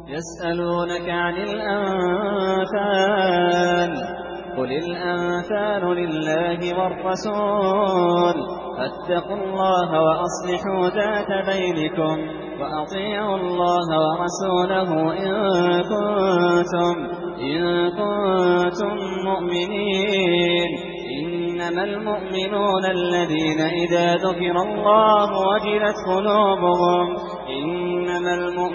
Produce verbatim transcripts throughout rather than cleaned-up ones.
يسألونك عن الأنفال قل الأنفال لله والرسول فاتقوا الله وأصلحوا ذات بينكم وأطيعوا الله ورسوله إن كنتم, إن كنتم مؤمنين. إنما المؤمنون الذين إذا ذكر الله وجلت قلوبهم إنما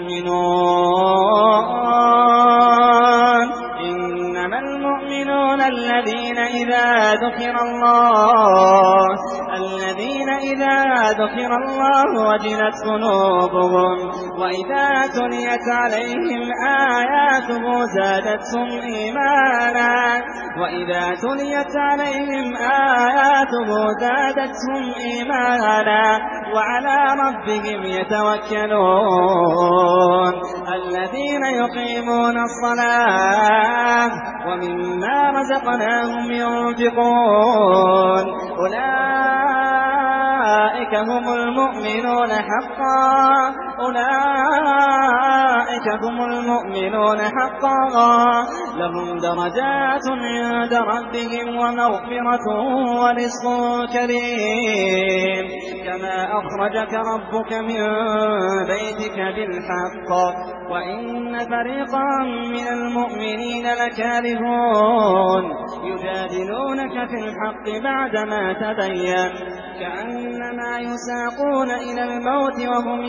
المؤمنون إنما المؤمنون الذين إذا ذكر الله الذين إذا ذكر الله وجلت قلوبهم وإذا تليت عليهم آياته زادتهم إيمانا وإذا تليت عليهم آياته زادتهم إيمانا وعلى ربهم يتوكلون. الذين يقيمون الصلاة ومما رزقناهم ينفقون أولئك هم المؤمنون حقا أولئك هم المؤمنون حقا لهم درجات عند ربهم ومغفرة ورزق كريم. كما أخرجك ربك من بيتك بالحق وإن فريقا من المؤمنين لكارهون يجادلونك في الحق بعدما تبين كأنما يساقون إلى الموت وهم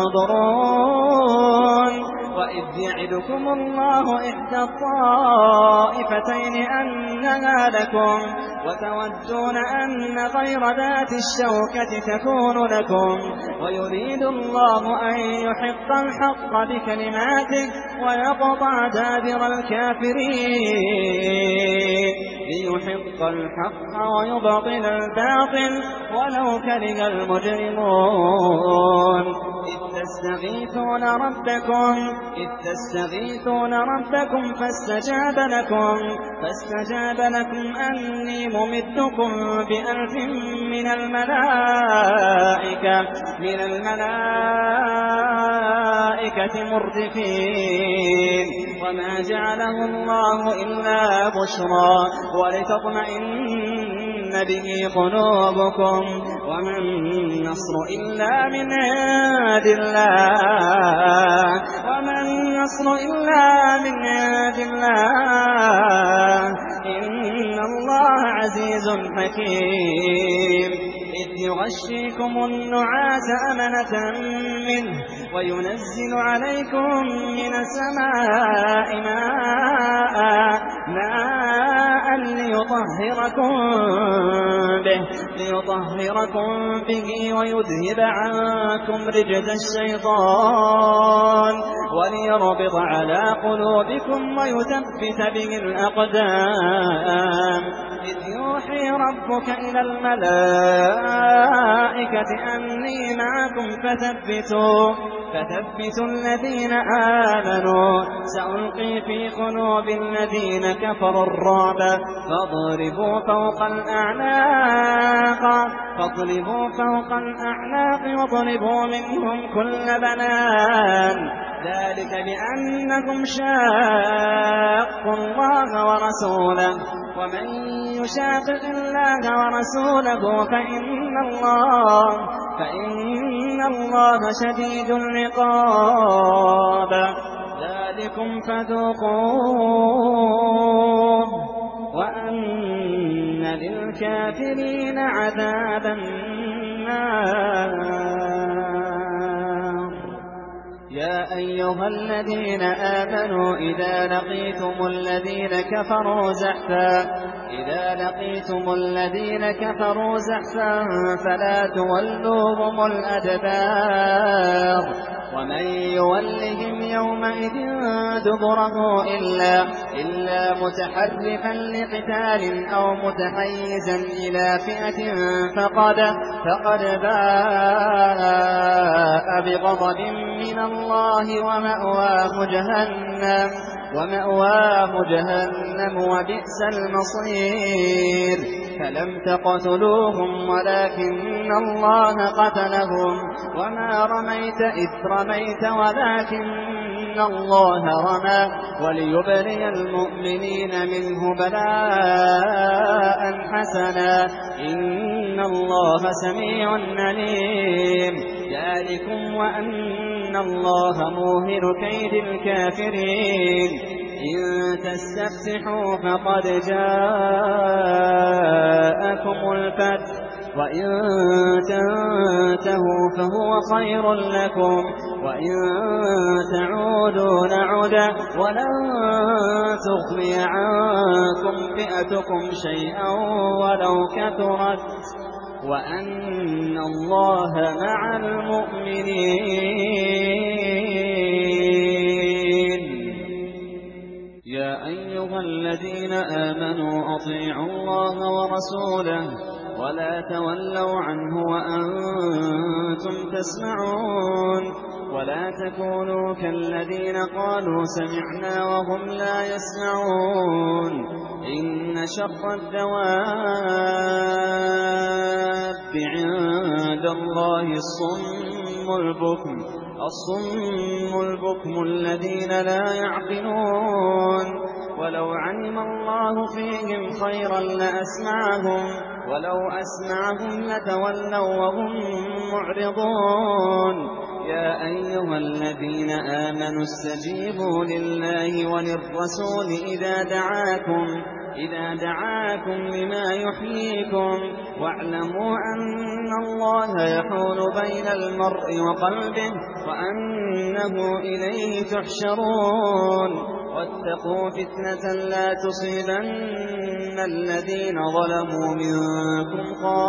ينظرون. وإذ يعدكم الله إحدى الطائفتين أنها لكم وتودون أن غير ذات الشوكة تكون لكم ويريد الله أن يحق الحق بكلماته ويقطع دابر الكافرين ليحق الحق ويبطل الباطل ولو كره المجرمون. إذ تستغيثون ربكم إذ تستغيثون ربكم فاستجاب لكم فاستجاب لكم أني ممدكم بألف من الملائكة من الملائكة مردفين. وما جعله الله إلا بشرى ولتطمئن به قلوبكم وما النصر إلا من عند الله وما النصر إلا من عند الله إن الله عزيز حكيم. إذ يغشيكم النعاس أمنة منه وينزل عليكم من السماء ماء ماء ليطهركم به ليطهركم به ويذهب عنكم رجز الشيطان وليربط على قلوبكم ويثبت به الأقدام. إذ يوحي ربك إلى الملائكة أني معكم فثبتوا فثبتوا الذين آمنوا سألقي في قلوب الذين كفروا الرعب فاضربوا فوق الأعناق فاضربوا فوق الأعناق واضربوا منهم كل بنان ذلك بأنكم شاقوا الله ورسوله ومن يشاقق الله ورسوله فإن الله فإن الله شديد العقاب. ذلكم فذوقوه وأن للكافرين عذاب النار. يا أيها الذين آمنوا إذا لقيتم الذين كفروا زحفا إذا لقيتم الذين كفروا زحفا فلا تولوهم الأدبار ومن يولهم يومئذ دبره إلا, إلا متحرفا لقتال أو متحيزا إلى فئة فقد, فقد باء بغضب من الله ومأواه جهنم ومأواه جهنم وبئس المصير. فلم تقتلوهم ولكن الله قتلهم وما رميت إذ رميت ولكن أن الله رمى وليبلي المؤمنين منه بلاء حسنا إن الله سميع عليم ذلكم وأن الله موهن كيد الكافرين إن تستفتحوا فقد جاءكم الفتح وإن تنتهوا فهو خير لكم وإن تعودوا نعد ولن تغني عنكم فئتكم شيئا ولو كثرت وأن الله مع المؤمنين يا أيها الذين آمنوا أطيعوا الله ورسوله ولا تولوا عنه وأنتم تسمعون ولا تكونوا كالذين قالوا سمعنا وهم لا يسمعون إن شر الدواب عند الله الصم البكم الصم البكم الذين لا يعقلون ولو علم الله فيهم خيرا لأسمعهم ولو أسمعهم لتولوا وهم معرضون يا أيها الذين آمنوا استجيبوا لله وللرسول إذا دعاكم إذا دعاكم لما يحييكم واعلموا أن الله يحول بين المرء وقلبه وأنه إليه تحشرون واتقوا فتنة لا تصيبن الذين ظلموا منكم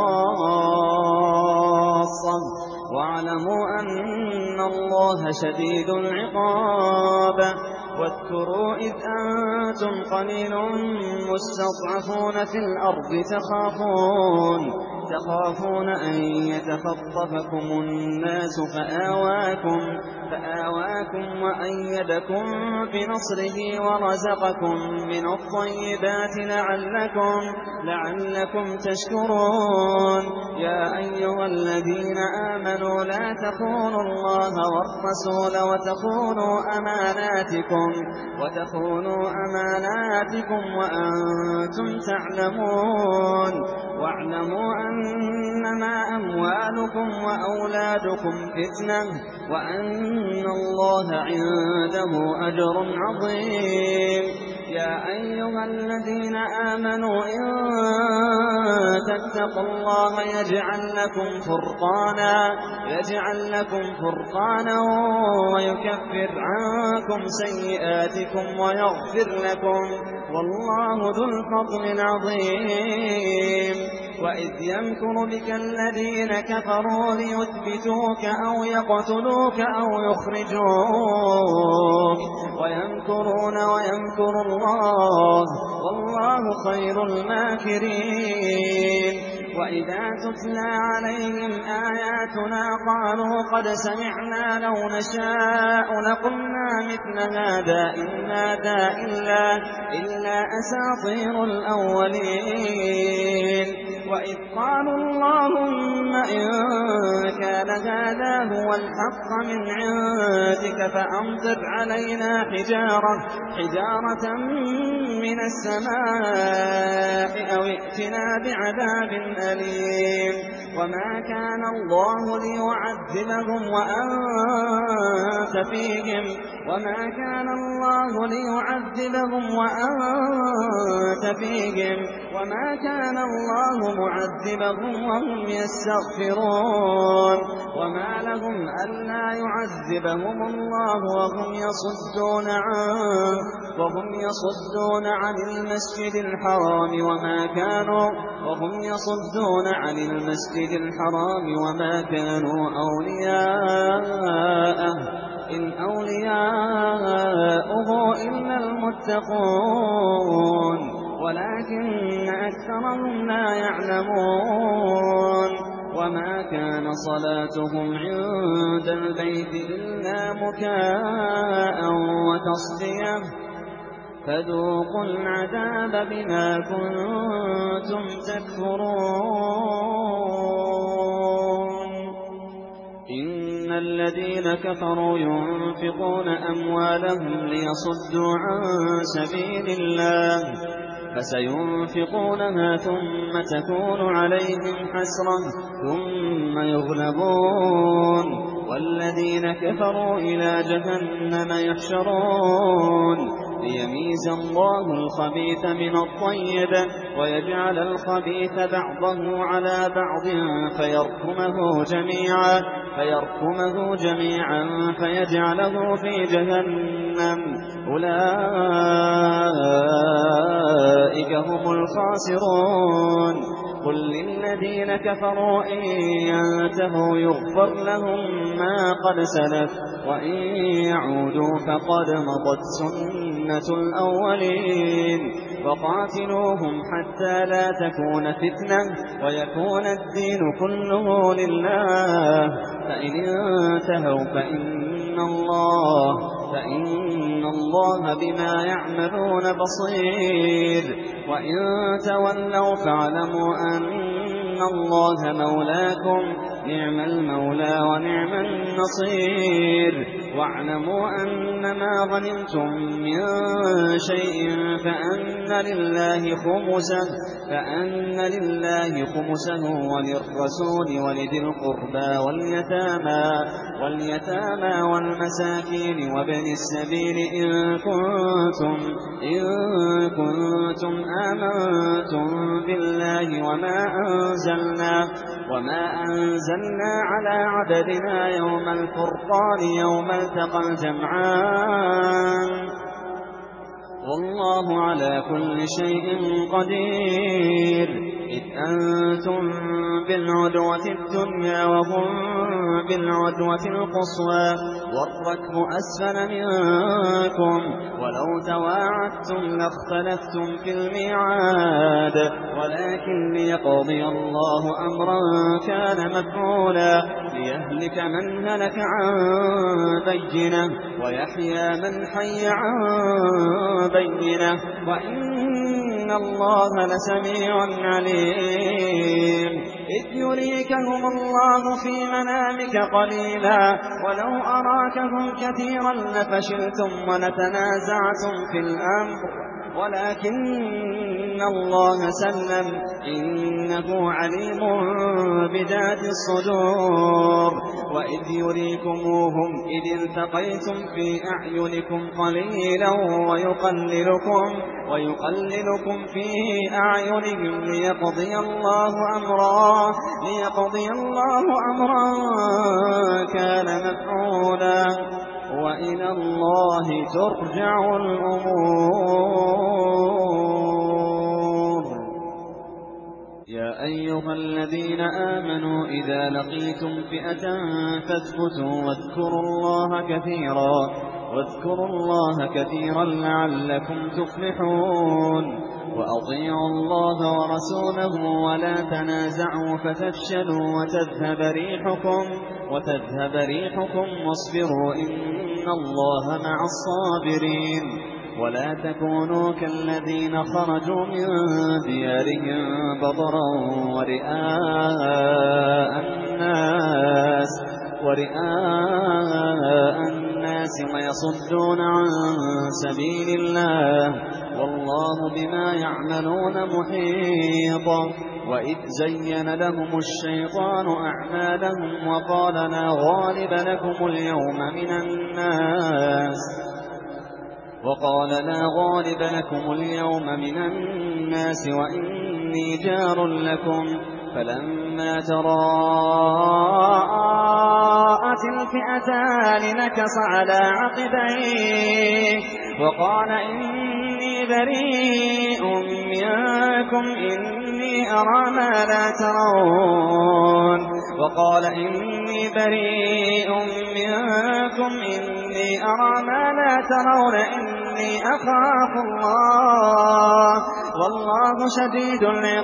خاصة واعلموا أن الله شديد العقاب واذكروا إذ أنتم قليل مستضعفون في الأرض تخافون تخافون أن يتخطفكم الناس فآواكم فآواكم وأيدكم بنصره ورزقكم من الطيبات لعلكم لعلكم تشكرون يا أيها الذين آمنوا لا تخونوا الله والرسول وتخونوا أماناتكم وتخونوا أماناتكم وأنتم تعلمون واعلموا أنما أموالكم وأولادكم فتنة وأن الله عنده أجر عظيم يا أيها الذين آمنوا إن تتقوا الله يجعل لكم فرقانا يجعل لكم فرقانا ويكفر عنكم سيئاتكم ويغفر لكم والله ذو الفضل العظيم وإذ يمكر بك الذين كفروا ليثبتوك أو يقتلوك أو يخرجوك ويمكرون ويمكر الله والله خير الماكرين وإذا تتلى عليهم آياتنا قالوا قد سمعنا لو نشاء لقلنا مثل هذا إن هذا إلا, إلا أساطير الأولين وإذ قالوا اللهم إن كان هذا هو الحق من عندك فأمطر علينا حجارة حجارة من السماء أو ائتنا بعذاب أليم وما كان الله ليعذبهم وأنت فيهم وما كان الله ليعذبهم وأنت فيهم وما كان الله معذبهم وهم يستغفرون وما لهم ألا يعذبهم الله وهم يصدون عن وهم يصدون عن المسجد الحرام وما كانوا وهم يصدون عن المسجد الحرام وما كانوا أولياءه إن أولياؤه إلا المتقون ولكن أكثرهم لا يعلمون وما كان صلاتهم عند البيت إلا مكاء وتصدية فذوقوا العذاب بما كنتم تكفرون إن الذين كفروا ينفقون أموالهم ليصدوا عن سبيل الله فسينفقونها ثم تكون عليهم حسرة ثم يغلبون والذين كفروا إلى جهنم يحشرون ليميز الله الخبيث من الطيب ويجعل الخبيث بعضه على بعض فيركمه جميعا فيركمه جميعا فيجعله في جهنم أولئك هم الخاسرون قل للذين كفروا إن ينتهوا يغفر لهم ما قد سلف وإن يعودوا فقد مضت سنة الأولين وقاتلوهم حتى لا تكون فتنة ويكون الدين كله لله فإن انتهوا فإن الله فإن الله بما يعملون بصير وإن تولوا فاعلموا أن الله مولاكم نعم المولى ونعم النصير واعلموا أنما غنمتم من شيء فأن لله خمسه فأن لله خمسه وللرسول ولذي القربى واليتامى واليتامى والمساكين وابن السبيل إن كنتم إن كنتم آمنتم بالله وما أنزلنا وما أنزلنا على عبدنا يوم الفرقان يوم التقى الجمعان والله على كل شيء قدير إذ أنتم بالعدوة الدنيا وهم بالعدوة القصوى والركب أسفل منكم ولو تواعدتم لاختلفتم في الميعاد ولكن ليقضي الله أمرا كان مفعولا ليهلك من هلك عن بينه ويحيى من حي عن بينه وإن الله لسميع عليم إذ يريكهم الله في منامك قليلا ولو أراكهم كثيرا لفشلتم ولتنازعتم في الأمر ولكن الله سلم إنه عليم بذات الصدور وإذ يريكموهم إذ التقيتم في أعينكم قليلا ويقللكم ويقللكم في أعينهم ليقضي الله أمرا ليقضي الله أمرا كان مفعولا وإلى الله ترجع الأمور يا أيها الذين آمنوا إذا لقيتم فئة فاثبتوا واذكروا الله كثيرا واذكروا الله كثيرا لعلكم تفلحون وأطيعوا الله ورسوله ولا تنازعوا فتفشلوا وتذهب ريحكم وتذهب ريحكم واصبروا إن الله مع الصابرين ولا تكونوا كالذين خرجوا من ديارهم بطرا ورئاء الناس ورئاء الناس ويصدون عن سبيل الله والله بما يعملون محيط وإذ زين لهم الشيطان أعمالهم وقال لا غالب لكم اليوم من الناس وقال لا غالب لكم اليوم من الناس وإني جار لكم فلما تراءت الفئتان نكص على عقبيه وقال إني بريء منكم إني أرى ما لا ترون وقال إني بريء منكم إني أرى ما لا ترون إني أخاف الله والله شديد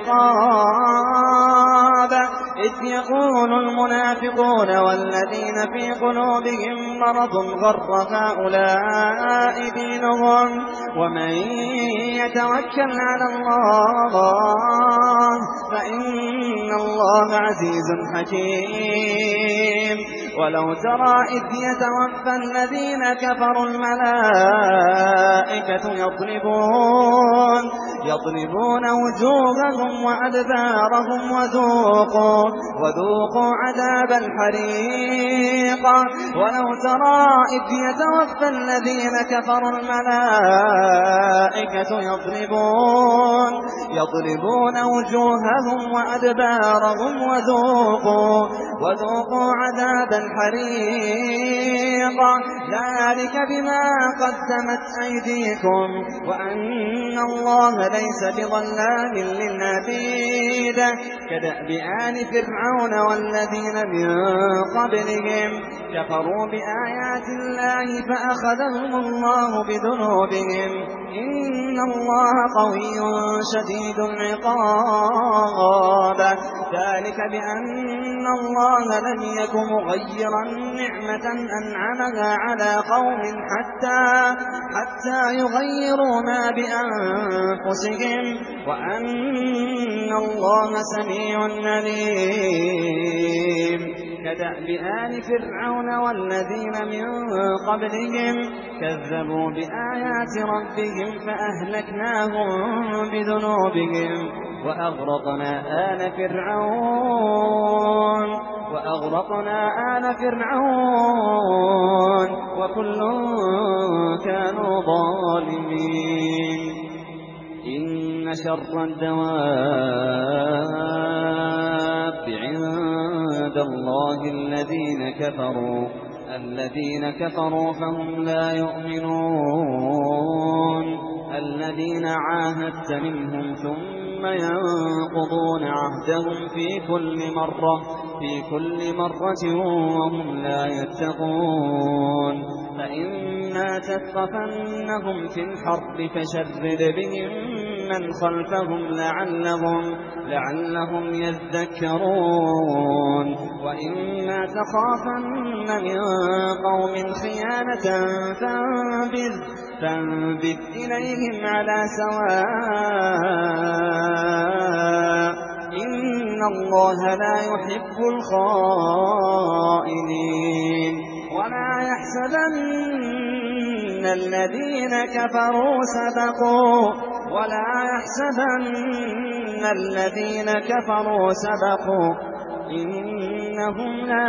العقاب إذ يقول المنافقون والذين في قلوبهم مرض غر هؤلاء دينهم ومن يتوكل على الله فإن الله عزيز حكيم ولو ترى إذ يتوفى الذين كفروا الملائكة يضربون يضربون وجوههم وأدبارهم وذوقوا وذوقوا عذاب الحريق ولو ترى إذ يتوفى الذين كفروا الملائكة يضربون يضربون وجوههم وأدبارهم وذوقوا وذوقوا عذاب الحريق ذلك بما قدمت أيديكم وأن الله ليس بظلام للعبيد كدأب آل فرعون والذين من قبلهم كفروا بآيات الله فأخذهم الله بذنوبهم إن الله قوي شديد العقاب ذلك بأن الله لم يك مغيرا نعمة أنعمها على قوم حتى حتى يغيروا ما بأنفسهم وأن الله سميع عليم كدأب آل فرعون والذين من قبلهم كذبوا بآيات ربهم فأهلكناهم بذنوبهم وأغرقنا آل فرعون وأغرقنا آل فرعون وكل كانوا ظالمين إن شر الدواب عند الله الذين كفروا الذين كفروا فهم لا يؤمنون الذين عاهدت منهم ثم ينقضون عهدهم في كل مرة في كل مرة وهم لا يتقون فإما تثقفنهم في الحرب فشرد بهم من خلفهم لعلهم لعلهم يذكرون وإما تخافن من قوم خيانة فانبذ فانبذ إليهم على سواء إن الله لا يحب الخائنين ولا يحسبن الذين كفروا سبقوا ولا يحسبن الذين كفروا سبقوا إنهم لا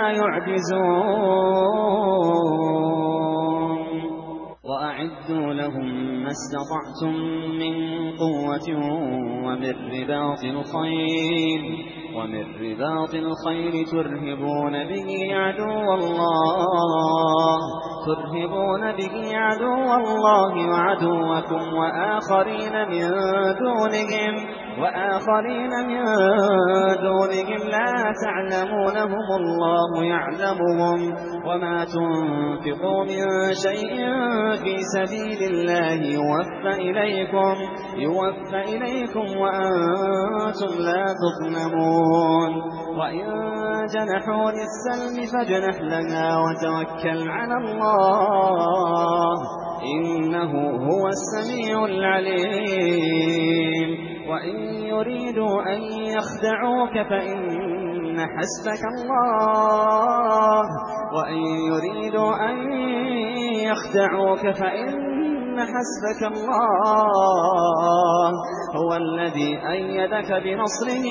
يعجزون وأعدوا لهم ما استطعتم من قوة ومن رباط الخيل ومن رباط الخيل ترهبون به عدو الله ترهبون به عدو الله وعدوكم وآخرين من دونهم وآخرين من دونهم لا تعلمونهم الله يعلمهم وما تنفقوا من شيء في سبيل الله يوفى إليكم يوفى إليكم وأنتم لا تظلمون وإن جنحوا للسلم فاجنح لها وتوكل على الله إنه هو السميع العليم وإن يريدوا أن يخدعوك فإن حسبك الله وإن يريدوا أن يخدعوك فإن حسبك الله هو الذي أيدك بنصره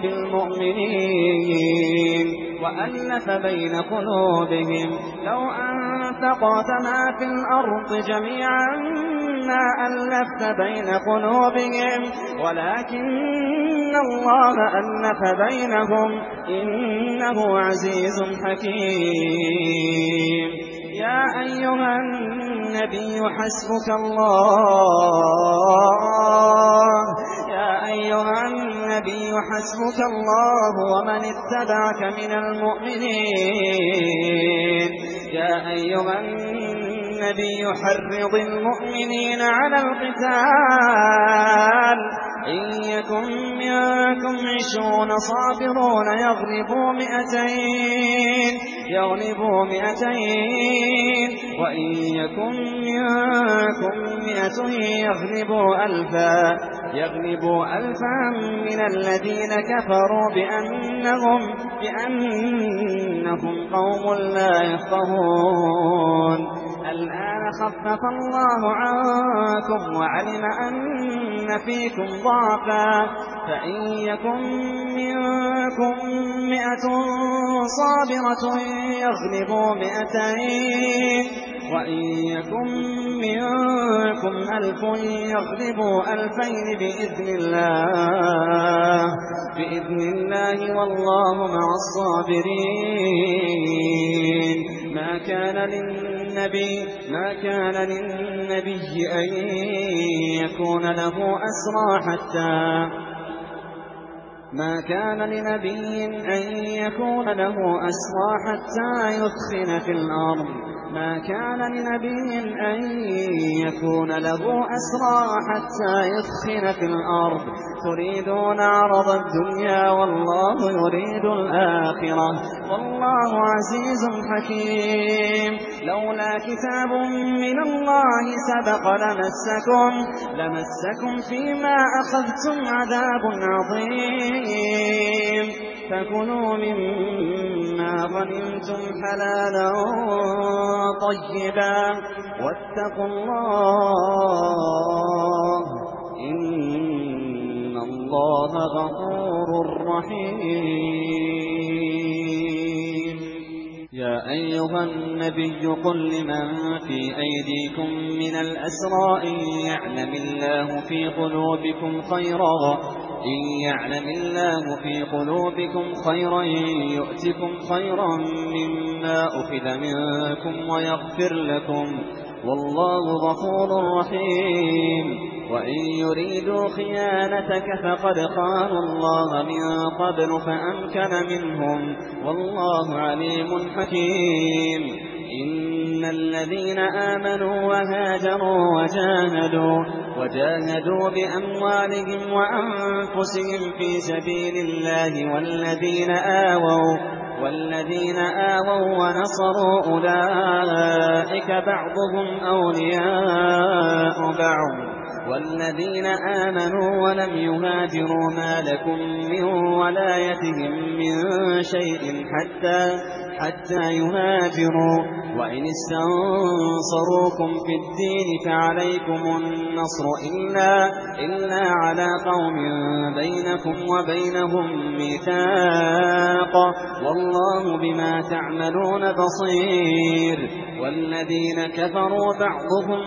وبالمؤمنين وألف بين قلوبهم لو أنفقت ما في الأرض جميعا ما ألفت بين قلوبهم ولكن الله ألف بينهم إنه عزيز حكيم يا أيها النبي حسبك الله يا أيها النبي حسبك الله ومن اتبعك من المؤمنين يا أيها النبي حرض المؤمنين على القتال إن يكن منكم عشرون صابرون يغلبوا مئتين يغلبوا مئتين وإن يكن منكم مئة مئة يغلبوا ألفا يغلبوا ألفا من الذين كفروا بأنهم بأنهم قوم لا يفقهون. الآن خفف الله عنكم وعلم أن فيكم ضعفا فإن يكن منكم مئة صابرة يغلبوا مئتين وإن يكن منكم ألف يغلبوا ألفين بإذن الله بإذن الله والله مع الصابرين. ما كان للنبي ما كان للنبي أن يكون له أسرى حتى ما كان لنبي أن يكون له أسرى حتى يثخن في الأرض ما كان لنبي أن يكون له أسرى حتى يثخن في الأرض تريدون عرض الدنيا والله يريد الآخرة والله عزيز حكيم. لولا كتاب من الله سبق لمسكم لمسكم فيما أخذتم عذاب عظيم. فكلوا مما غنمتم حلالا طيبا واتقوا الله إن الله غفور رحيم. يا أيها النبي قل لمن في أيديكم من الأسرى إن يعلم الله في قلوبكم خيرا إن يعلم الله في قلوبكم خيرا يؤتكم خيرا مما أخذ منكم ويغفر لكم والله غفور رحيم. وإن يريدوا خيانتك فقد خانوا الله من قبل فأمكن منهم والله عليم حكيم. إن الذين آمنوا وهاجروا وجاهدوا وجاهدوا بأموالهم وأنفسهم في سبيل الله والذين آووا والذين آووا ونصروا أولئك بعضهم أولياء بعض والذين آمنوا ولم يهاجروا ما لكم من ولايتهم من شيء حتى حتى يهاجروا وإن استنصروكم في الدين فعليكم النصر إلا, إلا على قوم بينكم وبينهم ميثاق والله بما تعملون بصير. والذين كفروا بعضهم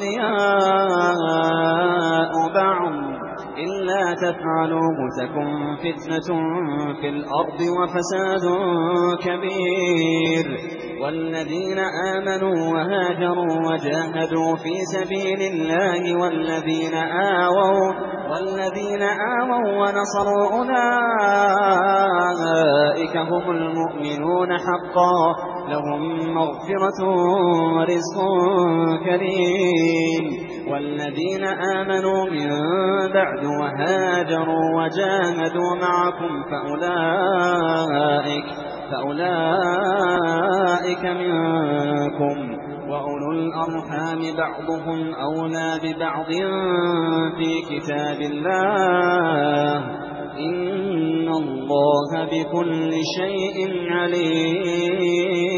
أولياء بعض إلا تفعلوه تكن فتنة في الأرض وفساد كبير. والذين آمنوا وهاجروا وجاهدوا في سبيل الله والذين آووا والذين آووا ونصروا أولئك هم المؤمنون حقا لهم مغفرة ورزق كريم. والذين آمنوا من بعد وهاجروا وجاهدوا معكم فأولئك فأولئك منكم وأولو الأرحام بعضهم أولى ببعض في كتاب الله إن الله بكل شيء عليم.